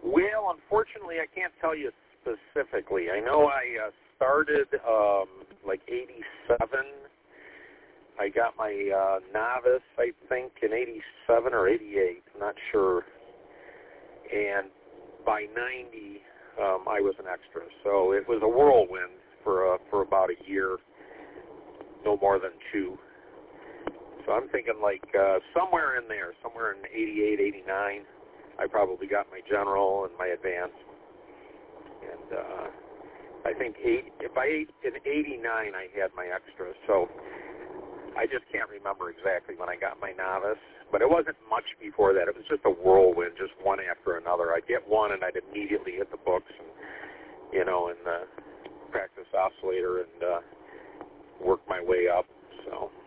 Well, unfortunately, I can't tell you specifically. I know I started like 87. I got my novice, I think, in 87 or 88. I'm not sure. And by 90, I was an extra. So it was a whirlwind for about a year, no more than 2. So I'm thinking like somewhere in there, somewhere in 88, 89, I probably got my general and my advanced. And I think in 89 I had my extra. So I just can't remember exactly when I got my novice. But it wasn't much before that. It was just a whirlwind, just one after another. I'd get one and I'd immediately hit the books and, and practice oscillator and work my way up. So